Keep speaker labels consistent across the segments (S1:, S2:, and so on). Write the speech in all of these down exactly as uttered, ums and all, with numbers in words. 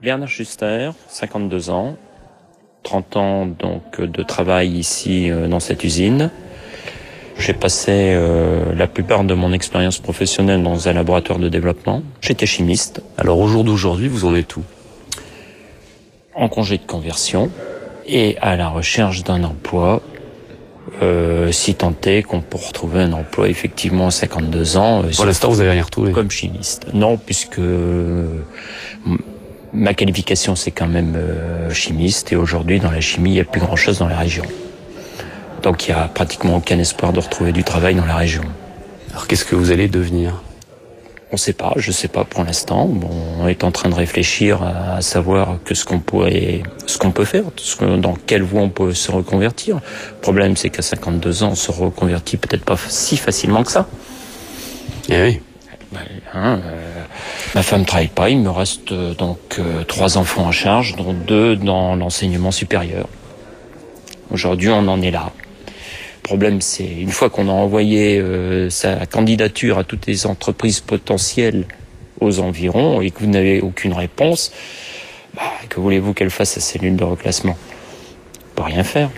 S1: Bernard Schuster, cinquante-deux ans, trente ans donc de travail ici euh, dans cette usine. J'ai passé euh, la plupart de mon expérience professionnelle dans un laboratoire de développement. J'étais chimiste.
S2: Alors au jour d'aujourd'hui, vous en êtes où?
S1: En congé de conversion et à la recherche d'un emploi, euh, si tant est qu'on peut retrouver un emploi effectivement à cinquante-deux ans. Euh,
S2: Pour l'instant, vous n'avez rien retrouvé.
S1: Comme chimiste. Non, puisque euh, ma qualification c'est quand même euh, chimiste et aujourd'hui dans la chimie il n'y a plus grand chose dans la région. Donc il n'y a pratiquement aucun espoir de retrouver du travail dans la région.
S2: Alors qu'est-ce que vous allez devenir?
S1: On ne sait pas, je ne sais pas pour l'instant. Bon, on est en train de réfléchir à, à savoir que ce qu'on pourrait, ce qu'on peut faire, ce que, dans quelle voie on peut se reconvertir. Le problème, c'est qu'à cinquante-deux ans, on se reconvertit peut-être pas si facilement que ça.
S2: Eh oui.
S1: Hein, euh, ma femme ne travaille pas, il me reste euh, donc euh, trois enfants à charge, dont deux dans l'enseignement supérieur. Aujourd'hui, on en est là. Le problème, c'est une fois qu'on a envoyé euh, sa candidature à toutes les entreprises potentielles aux environs et que vous n'avez aucune réponse, bah, que voulez-vous qu'elle fasse sa cellule de reclassement? On peut rien faire.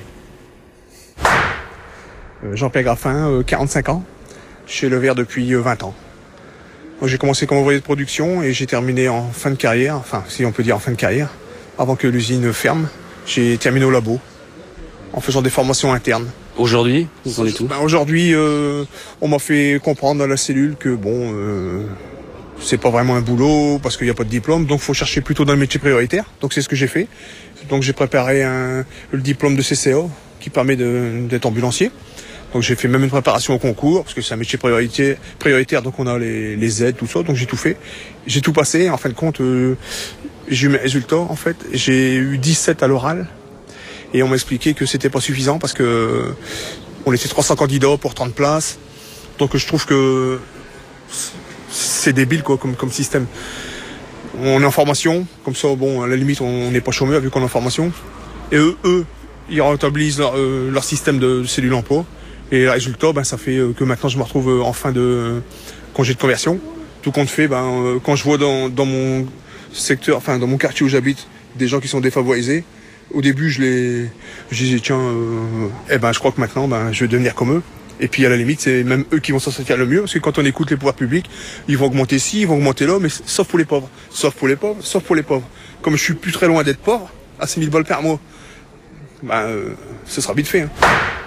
S3: Euh, Jean-Pierre Graffin, euh, quarante-cinq ans, chez Levert depuis euh, vingt ans. Moi, j'ai commencé comme ouvrier de production et j'ai terminé en fin de carrière, enfin si on peut dire en fin de carrière, avant que l'usine ferme. J'ai terminé au labo, en faisant des formations internes.
S2: Aujourd'hui, vous en êtes où?
S3: Ben, aujourd'hui, euh, on m'a fait comprendre dans la cellule que bon, euh, c'est pas vraiment un boulot parce qu'il n'y a pas de diplôme, donc faut chercher plutôt dans le métier prioritaire. Donc c'est ce que j'ai fait. Donc j'ai préparé un, le diplôme de C C A qui permet de, d'être ambulancier. Donc j'ai fait même une préparation au concours parce que c'est un métier prioritaire, prioritaire donc on a les, les aides, tout ça. Donc j'ai tout fait, j'ai tout passé. En fin de compte, euh, j'ai eu mes résultats. En fait, j'ai eu dix-sept à l'oral. Et on m'a expliqué que c'était pas suffisant parce que on était trois cents candidats pour trente places. Donc je trouve que c'est débile quoi comme, comme système. On est en formation, comme ça bon à la limite on n'est pas chômeur vu qu'on est en formation. Et eux, eux ils rentabilisent leur, euh, leur système de cellule emploi. Et le résultat, ben, ça fait que maintenant je me retrouve en fin de congé de conversion. Tout compte fait, ben, quand je vois dans, dans mon secteur, enfin dans mon quartier où j'habite, des gens qui sont défavorisés, au début, je les, je disais tiens, euh, eh ben, je crois que maintenant, ben, je vais devenir comme eux. Et puis à la limite, c'est même eux qui vont s'en sortir le mieux, parce que quand on écoute les pouvoirs publics, ils vont augmenter ci, ils vont augmenter là, mais sauf pour les pauvres, sauf pour les pauvres, sauf pour les pauvres. Comme je suis plus très loin d'être pauvre, à six mille balles par mois, ben, euh, ce sera vite fait. Hein.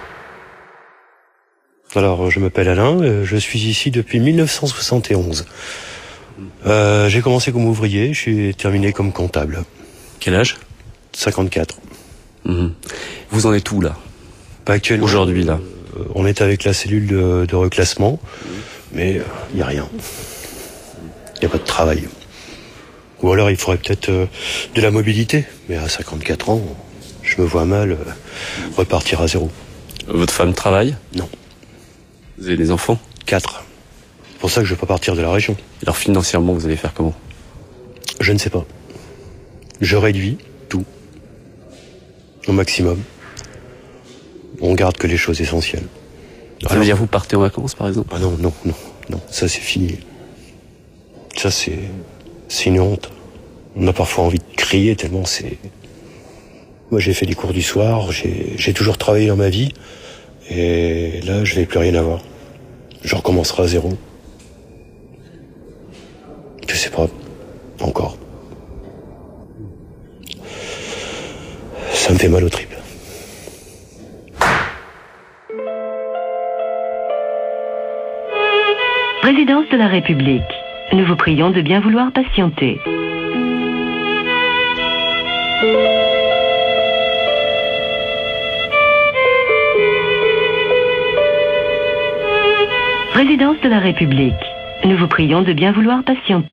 S4: Alors, je m'appelle Alain, je suis ici depuis mille neuf cent soixante et onze. Euh, j'ai commencé comme ouvrier, j'ai terminé comme comptable.
S2: Quel âge?
S4: cinquante-quatre.
S2: Mmh. Vous en êtes où là?
S4: Pas actuellement.
S2: Aujourd'hui là.
S4: Euh, on est avec la cellule de, de reclassement, mais il euh, n'y a rien. Il n'y a pas de travail. Ou alors il faudrait peut-être euh, de la mobilité, mais à cinquante-quatre ans, je me vois mal euh, repartir à zéro.
S2: Votre femme travaille?
S4: Non.
S2: Vous avez des enfants?
S4: Quatre. C'est pour ça que je ne veux pas partir de la région.
S2: Alors financièrement, vous allez faire comment?
S4: Je ne sais pas. Je réduis tout. Au maximum. On garde que les choses essentielles.
S2: Ça veut dire vous partez en vacances par exemple?
S4: Ah non, non, non, non. Ça c'est fini. Ça c'est... c'est une honte. On a parfois envie de crier tellement c'est... Moi j'ai fait des cours du soir, j'ai, j'ai toujours travaillé dans ma vie. Et là, je vais plus rien avoir. Je recommencerai à zéro. Je sais pas. Encore. Ça me fait mal aux tripes.
S5: Présidence de la République. Nous vous prions de bien vouloir patienter. Présidence de la République. Nous vous prions de bien vouloir patienter.